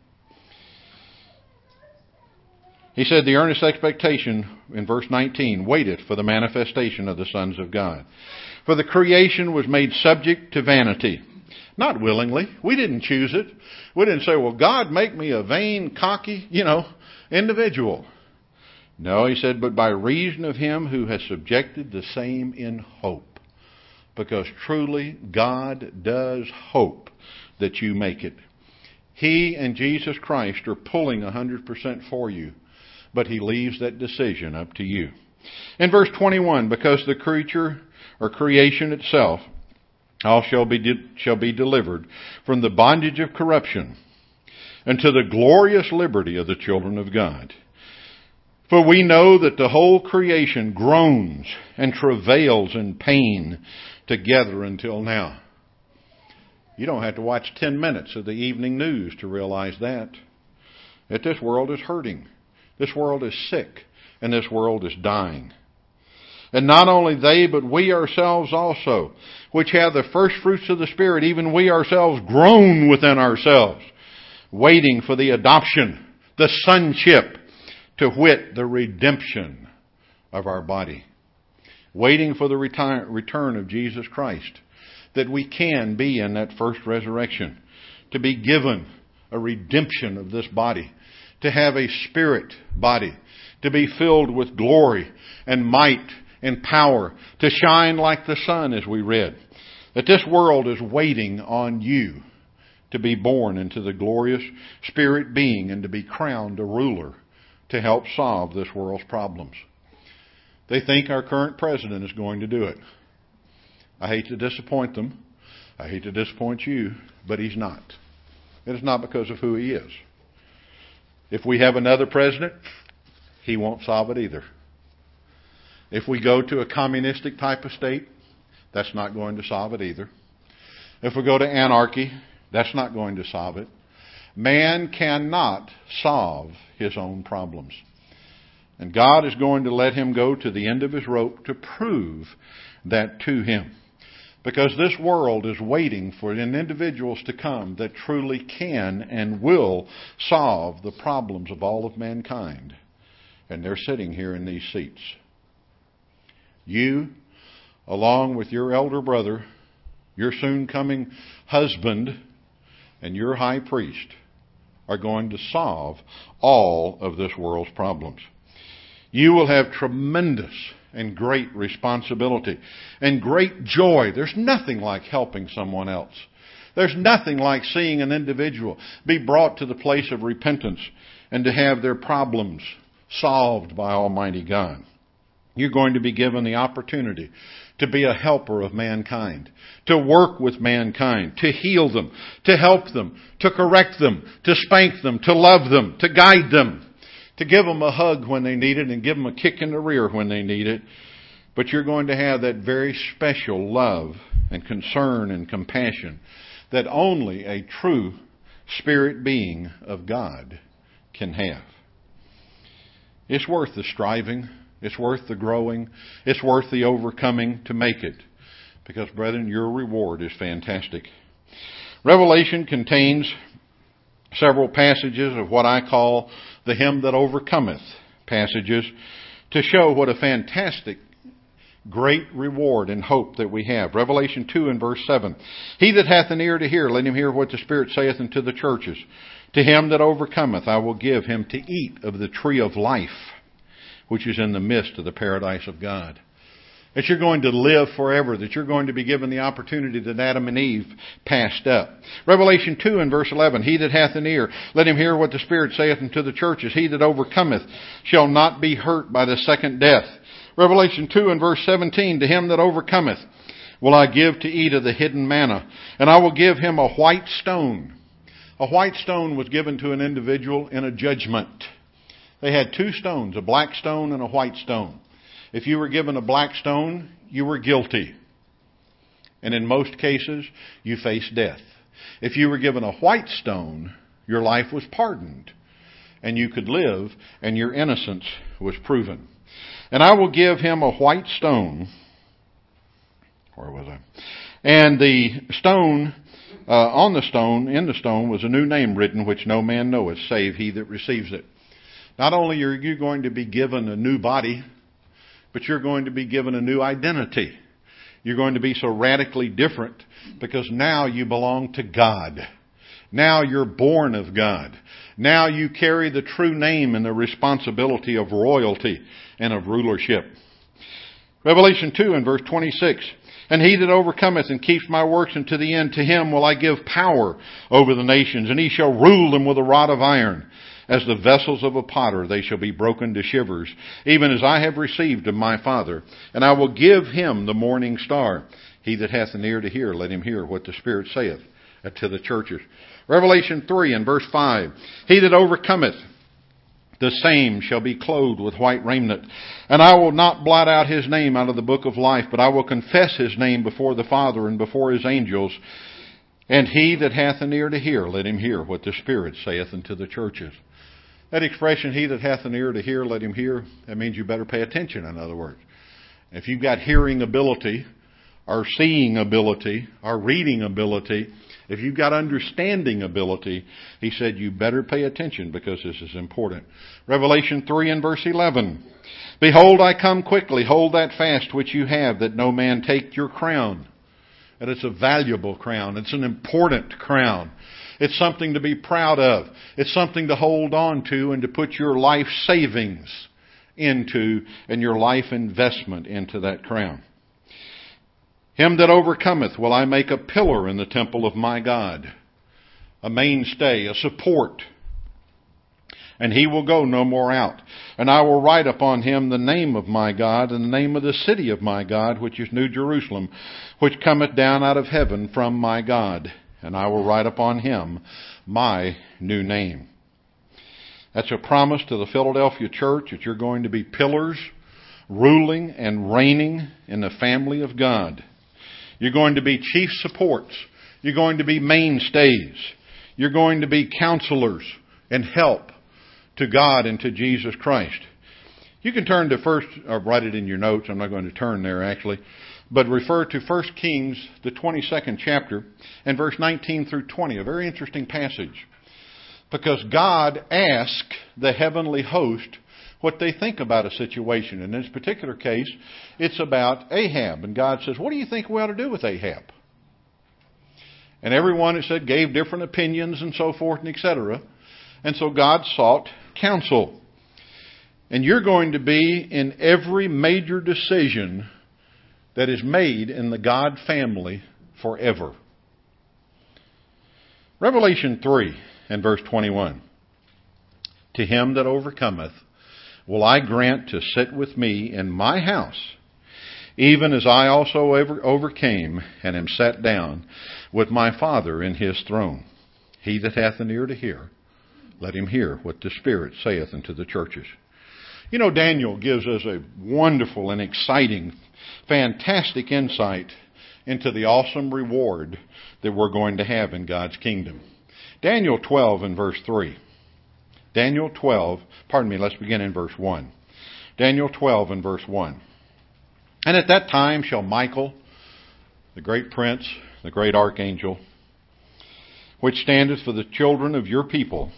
He said, the earnest expectation, in verse nineteen, waiteth for the manifestation of the sons of God. For the creation was made subject to vanity. Not willingly. We didn't choose it. We didn't say, well, God, make me a vain, cocky, you know, individual. No, he said, but by reason of Him who has subjected the same in hope. Because truly, God does hope that you make it. He and Jesus Christ are pulling one hundred percent for you. But He leaves that decision up to you. In verse twenty-one, because the creature or creation itself all shall be de- shall be delivered from the bondage of corruption unto the glorious liberty of the children of God. For we know that the whole creation groans and travails in pain together until now. You don't have to watch ten minutes of the evening news to realize that. That this world is hurting. This world is sick, and this world is dying. And not only they, but we ourselves also, which have the first fruits of the Spirit, even we ourselves groan within ourselves, waiting for the adoption, the sonship, to wit, the redemption of our body. Waiting for the retire, return of Jesus Christ, that we can be in that first resurrection, to be given a redemption of this body, to have a spirit body, to be filled with glory and might and power, to shine like the sun, as we read. That this world is waiting on you to be born into the glorious spirit being and to be crowned a ruler to help solve this world's problems. They think our current president is going to do it. I hate to disappoint them. I hate to disappoint you, but he's not. It is not because of who he is. If we have another president, he won't solve it either. If we go to a communistic type of state, that's not going to solve it either. If we go to anarchy, that's not going to solve it. Man cannot solve his own problems. And God is going to let him go to the end of his rope to prove that to him. Because this world is waiting for individuals to come that truly can and will solve the problems of all of mankind. And they're sitting here in these seats. You, along with your elder brother, your soon coming husband, and your high priest, are going to solve all of this world's problems. You will have tremendous and great responsibility and great joy. There's nothing like helping someone else. There's nothing like seeing an individual be brought to the place of repentance and to have their problems solved by Almighty God. You're going to be given the opportunity to be a helper of mankind, to work with mankind, to heal them, to help them, to correct them, to spank them, to love them, to guide them, to give them a hug when they need it and give them a kick in the rear when they need it. But you're going to have that very special love and concern and compassion that only a true spirit being of God can have. It's worth the striving. It's worth the growing. It's worth the overcoming to make it. Because, brethren, your reward is fantastic. Revelation contains several passages of what I call the him that overcometh passages to show what a fantastic, great reward and hope that we have. Revelation two and verse seven. He that hath an ear to hear, let him hear what the Spirit saith unto the churches. To him that overcometh, I will give him to eat of the tree of life, which is in the midst of the paradise of God. That you're going to live forever, that you're going to be given the opportunity that Adam and Eve passed up. Revelation two and verse eleven, he that hath an ear, let him hear what the Spirit saith unto the churches. He that overcometh shall not be hurt by the second death. Revelation two and verse seventeen, to him that overcometh will I give to eat of the hidden manna, and I will give him a white stone. A white stone was given to an individual in a judgment. They had two stones, a black stone and a white stone. If you were given a black stone, you were guilty. And in most cases, you faced death. If you were given a white stone, your life was pardoned. And you could live, and your innocence was proven. And I will give him a white stone. Where was I? And the stone, uh, on the stone, in the stone, was a new name written, which no man knoweth, save he that receives it. Not only are you going to be given a new body, but you're going to be given a new identity. You're going to be so radically different because now you belong to God. Now you're born of God. Now you carry the true name and the responsibility of royalty and of rulership. Revelation two and verse twenty-six. And he that overcometh and keeps my works unto the end, to him will I give power over the nations, and he shall rule them with a rod of iron. As the vessels of a potter, they shall be broken to shivers, even as I have received of my Father. And I will give him the morning star. He that hath an ear to hear, let him hear what the Spirit saith to the churches. Revelation three and verse five. He that overcometh, the same shall be clothed with white raiment. And I will not blot out his name out of the book of life, but I will confess his name before the Father and before his angels. And he that hath an ear to hear, let him hear what the Spirit saith unto the churches. That expression, he that hath an ear to hear, let him hear, that means you better pay attention, in other words. If you've got hearing ability, or seeing ability, or reading ability, if you've got understanding ability, he said you better pay attention because this is important. Revelation three and verse eleven. Behold, I come quickly, hold that fast which you have, that no man take your crown. And it's a valuable crown. It's an important crown. It's something to be proud of. It's something to hold on to and to put your life savings into and your life investment into that crown. Him that overcometh will I make a pillar in the temple of my God, a mainstay, a support. And he will go no more out. And I will write upon him the name of my God, and the name of the city of my God, which is New Jerusalem, which cometh down out of heaven from my God. And I will write upon him my new name. That's a promise to the Philadelphia church that you're going to be pillars, ruling and reigning in the family of God. You're going to be chief supports. You're going to be mainstays. You're going to be counselors and help to God and to Jesus Christ. You can turn to first, or write it in your notes. I'm not going to turn there actually, but refer to First Kings, the twenty-second chapter, and verse nineteen through twenty. A very interesting passage, because God asked the heavenly host what they think about a situation. In this particular case, it's about Ahab, and God says, "What do you think we ought to do with Ahab?" And everyone, it said, gave different opinions and so forth and et cetera. And so God sought counsel. And you're going to be in every major decision that is made in the God family forever. Revelation three and verse twenty-one. To him that overcometh will I grant to sit with me in my house, even as I also over, overcame and am sat down with my Father in his throne. He that hath an ear to hear, let him hear what the Spirit saith unto the churches. You know, Daniel gives us a wonderful and exciting, fantastic insight into the awesome reward that we're going to have in God's kingdom. Daniel twelve and verse three. Daniel twelve, pardon me, let's begin in verse one. Daniel twelve and verse one. And at that time shall Michael, the great prince, the great archangel, which standeth for the children of your people,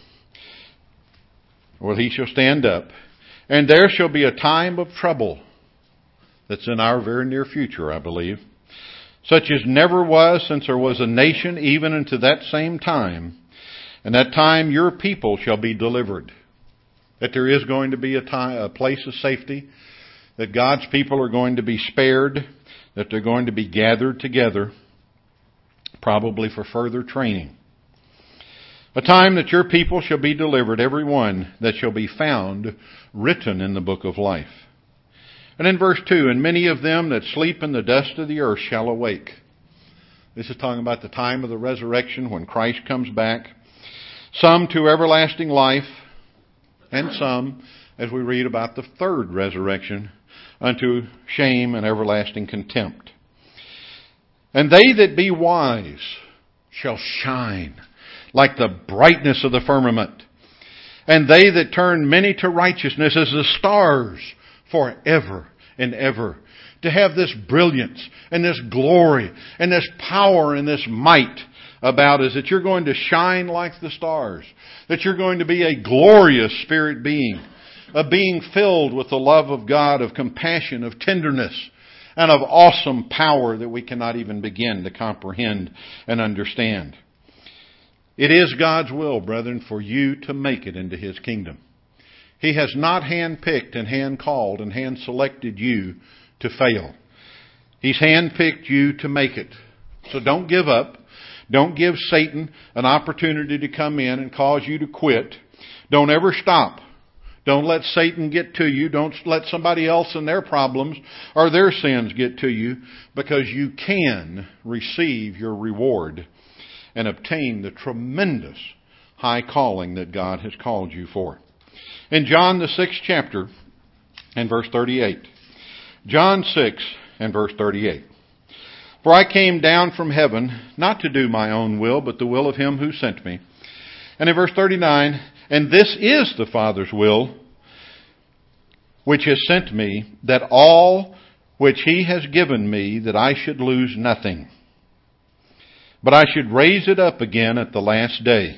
well, he shall stand up, and there shall be a time of trouble that's in our very near future, I believe, such as never was since there was a nation, even unto that same time. And that time your people shall be delivered. That there is going to be a time, a place of safety, that God's people are going to be spared, that they're going to be gathered together, probably for further training. A time that your people shall be delivered, every one that shall be found written in the book of life. And in verse two, and many of them that sleep in the dust of the earth shall awake. This is talking about the time of the resurrection when Christ comes back. Some to everlasting life, and some, as we read about the third resurrection, unto shame and everlasting contempt. And they that be wise shall shine like the brightness of the firmament. And they that turn many to righteousness as the stars forever and ever. To have this brilliance and this glory and this power and this might about us, that you're going to shine like the stars. That you're going to be a glorious spirit being. A being filled with the love of God, of compassion, of tenderness, and of awesome power that we cannot even begin to comprehend and understand. It is God's will, brethren, for you to make it into His kingdom. He has not hand-picked and hand-called and hand-selected you to fail. He's hand-picked you to make it. So don't give up. Don't give Satan an opportunity to come in and cause you to quit. Don't ever stop. Don't let Satan get to you. Don't let somebody else and their problems or their sins get to you, because you can receive your reward and obtain the tremendous high calling that God has called you for. In John the sixth chapter and verse thirty-eight. John six and verse thirty-eight. For I came down from heaven not to do my own will, but the will of Him who sent me. And in verse thirty-nine, and this is the Father's will, which has sent me, that all which He has given me, that I should lose nothing, but I should raise it up again at the last day.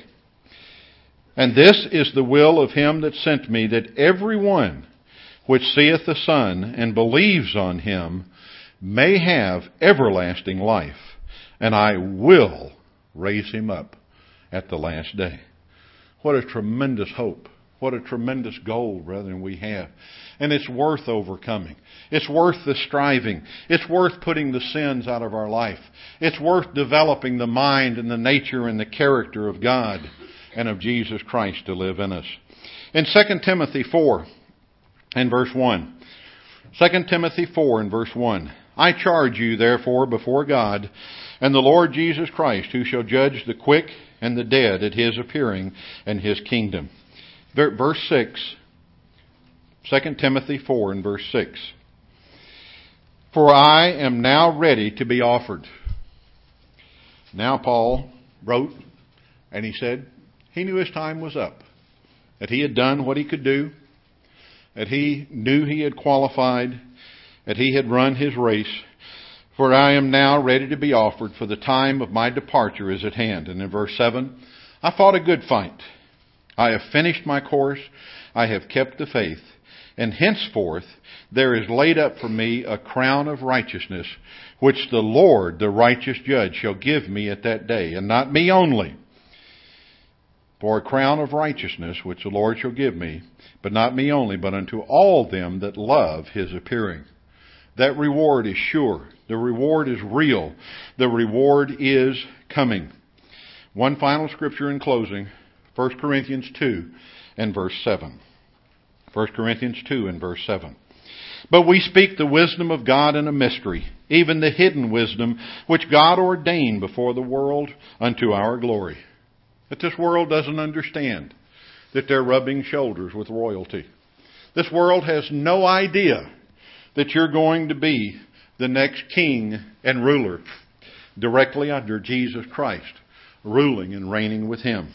And this is the will of Him that sent me, that every one which seeth the Son and believes on Him may have everlasting life, and I will raise him up at the last day. What a tremendous hope. What a tremendous goal, brethren, we have. And it's worth overcoming. It's worth the striving. It's worth putting the sins out of our life. It's worth developing the mind and the nature and the character of God and of Jesus Christ to live in us. In Second Timothy four and verse one. Second Timothy four and verse one. I charge you, therefore, before God and the Lord Jesus Christ, who shall judge the quick and the dead at His appearing and His kingdom. Verse six, Second Timothy four and verse six. For I am now ready to be offered. Now Paul wrote, and he said he knew his time was up. That he had done what he could do. That he knew he had qualified. That he had run his race. For I am now ready to be offered, for the time of my departure is at hand. And in verse seven, I fought a good fight. I have finished my course. I have kept the faith. And henceforth there is laid up for me a crown of righteousness, which the Lord, the righteous judge, shall give me at that day. And not me only. For a crown of righteousness, which the Lord shall give me, but not me only, but unto all them that love His appearing. That reward is sure. The reward is real. The reward is coming. One final scripture in closing. First Corinthians two and verse seven. First Corinthians two and verse seven. But we speak the wisdom of God in a mystery, even the hidden wisdom which God ordained before the world unto our glory. That this world doesn't understand that they're rubbing shoulders with royalty. This world has no idea that you're going to be the next king and ruler directly under Jesus Christ, ruling and reigning with Him.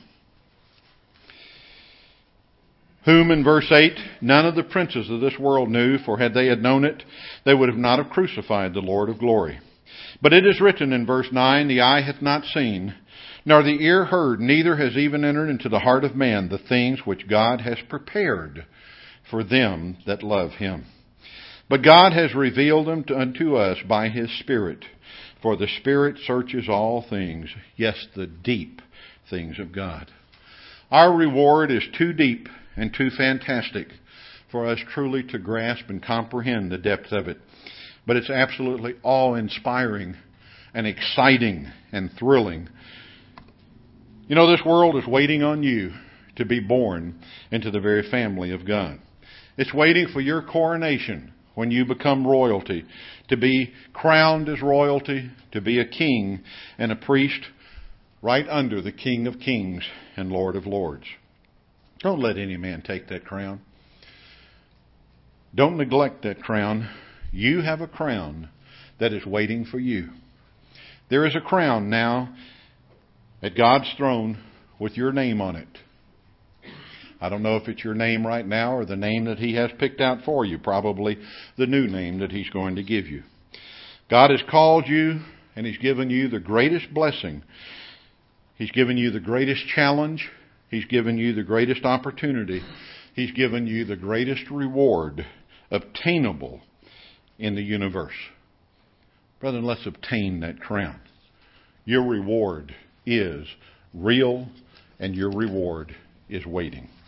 Whom, in verse eight, none of the princes of this world knew, for had they had known it, they would have not have crucified the Lord of glory. But it is written in verse nine, the eye hath not seen, nor the ear heard, neither has even entered into the heart of man the things which God has prepared for them that love Him. But God has revealed them to, unto us by His Spirit. For the Spirit searches all things, yes, the deep things of God. Our reward is too deep and too fantastic for us truly to grasp and comprehend the depth of it. But it's absolutely awe-inspiring and exciting and thrilling. You know, this world is waiting on you to be born into the very family of God. It's waiting for your coronation when you become royalty, to be crowned as royalty, to be a king and a priest right under the King of Kings and Lord of Lords. Don't let any man take that crown. Don't neglect that crown. You have a crown that is waiting for you. There is a crown now at God's throne with your name on it. I don't know if it's your name right now or the name that He has picked out for you. Probably the new name that He's going to give you. God has called you and He's given you the greatest blessing. He's given you the greatest challenge. He's given you the greatest opportunity. He's given you the greatest reward obtainable in the universe. Brethren, let's obtain that crown. Your reward is real and your reward is waiting.